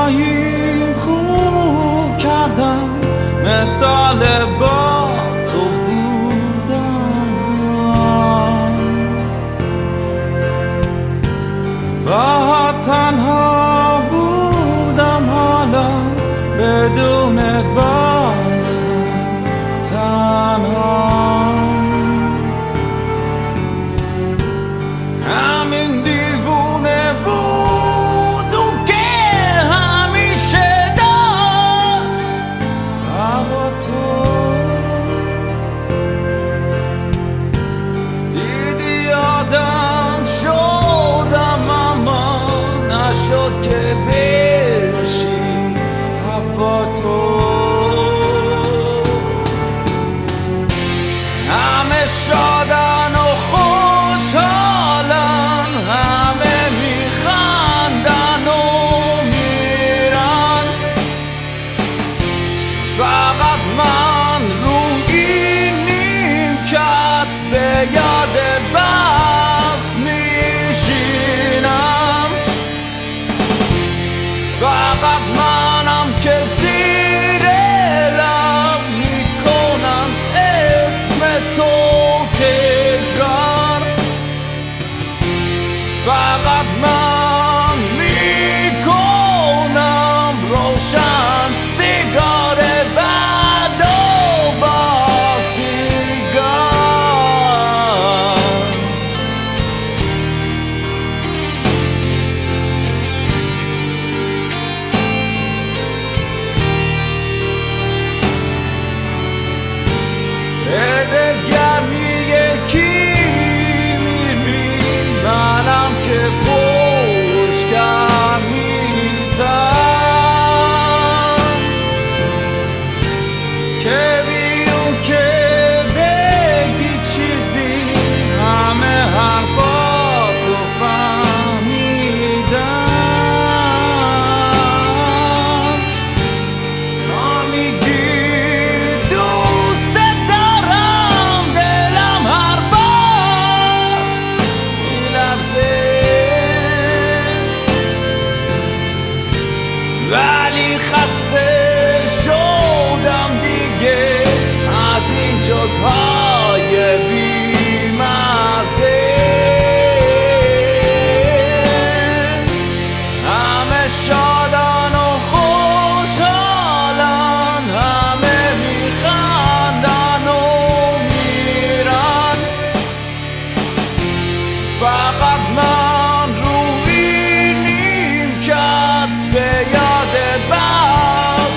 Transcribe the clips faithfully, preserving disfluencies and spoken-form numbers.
خواهیم خوب کردم مثال با تو بودم، با تنها بودم حالا بدون بازم تنها. همین دیوونه بود و که همیشه داشت هوا تو دیدی آدم شدم اما نشد که بشی هوا تو. همه شادن و خوشحالن، همه میخندن و میرن، فقط من روی نیمکت به یادت بس میشینم. فقط منم که زیر لب میکنم اسم تو تکرار. فقط من میکنم روشن سیگار بعد و با سیگار. به دلگرمی یکی میبین منم که پشکم میتم، که بیون که بگی چیزی همه حرفاتو فهمیدم. ما میگی دوست دارم، دلم هر بار میلرزه، ولی خسته شدم دیگه از این جوک‌های بی‌مزه. همه شادن و خوشحالن، همه میخندن و میرن، فقط من روی نیمکت به یادت بس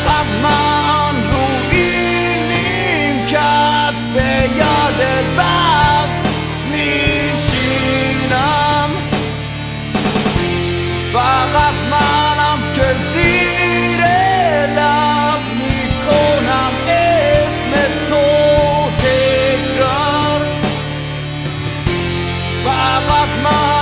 فقط من روی نیمکت به یادت بس میشینم. فقط منم که زیر لب میکنم اسم تو تکرار. فقط من